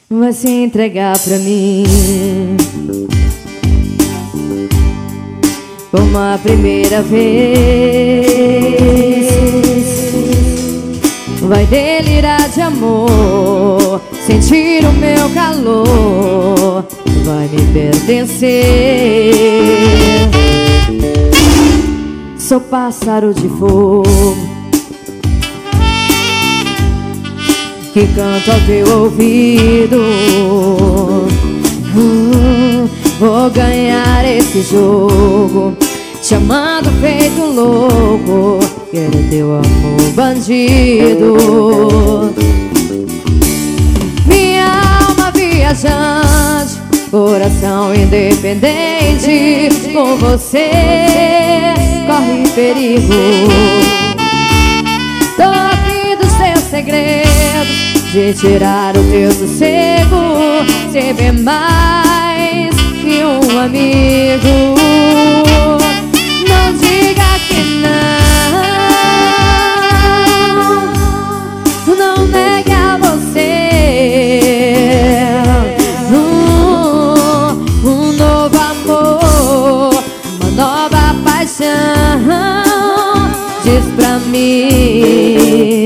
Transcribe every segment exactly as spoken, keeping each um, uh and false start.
vai se entregar pra mim como a primeira vez. Vai delirar de amor, sentir o meu calor, vai me pertencer. Sou pássaro de fogo que canta ao teu ouvido. hum, Vou ganhar esse jogo, te amando feito louco, quero teu amor bandido. Minha alma viajante, coração independente, com você corre perigo. Tô afim dos teus segredos, de tirar o teu sossego, ser bem mais que um amigo. Não diga que não, não negue a você um, um novo amor, uma nova paixão. Diz pra mim,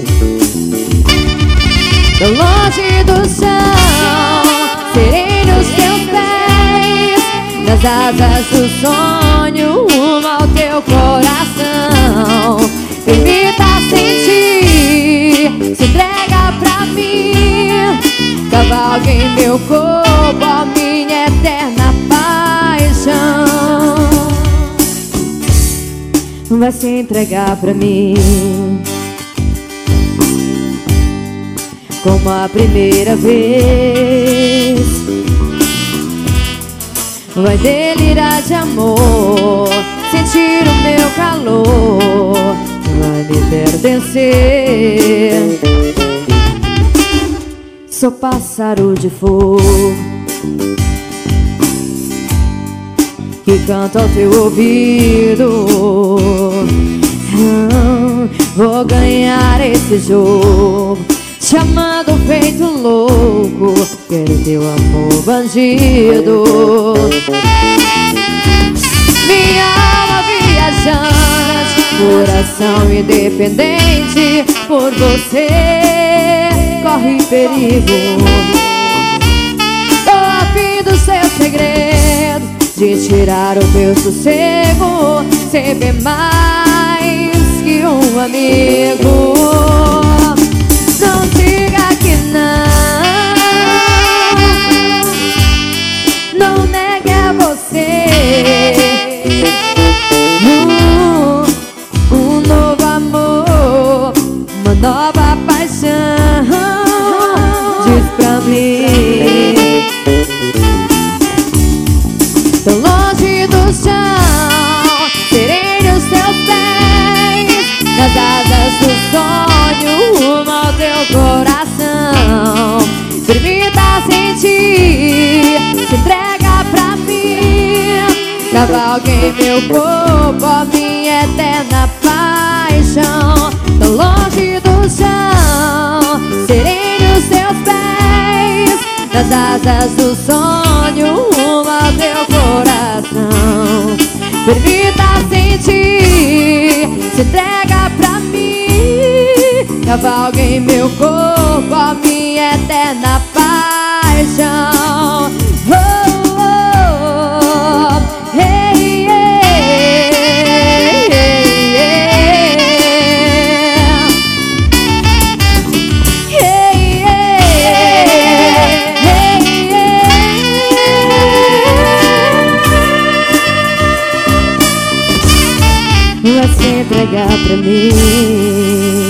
tão longe do chão, serei nos teus pés, nas asas do sonho, rumo ao teu coração. Permita sentir, se entrega pra mim, cavalgue em meu corpo a minha eterna paixão. Vai se entregar pra mim como a primeira vez. Vai delirar de amor, sentir o meu calor, vai me pertencer. Sou pássaro de fogo que canta ao teu ouvido. Vou ganhar esse jogo, te amando feito louco, quero teu amor bandido. Minha alma viajante, coração independente, por você corre perigo. Tô afim dos teus segredos, de tirar o teu sossego, ser bem mais que um amigo. Não diga que não, não negue a você um, um novo amor, uma nova paixão. Diz pra mim, tão longe do chão, serei nos teus pés, nas asas do sonho, rumo ao teu coração. Permita sentir, se entrega pra mim, cavalgue em meu corpo a minha eterna paixão. Tão longe do chão, serei nos teus pés, nas asas do sonho, rumo ao teu coração. Permita sentir, se entrega pra mim, cavalgue em meu corpo a minha eterna paixão. Oh, oh, oh. Hey, hey, hey, hey, hey, hey. Vai se entregar pra mim.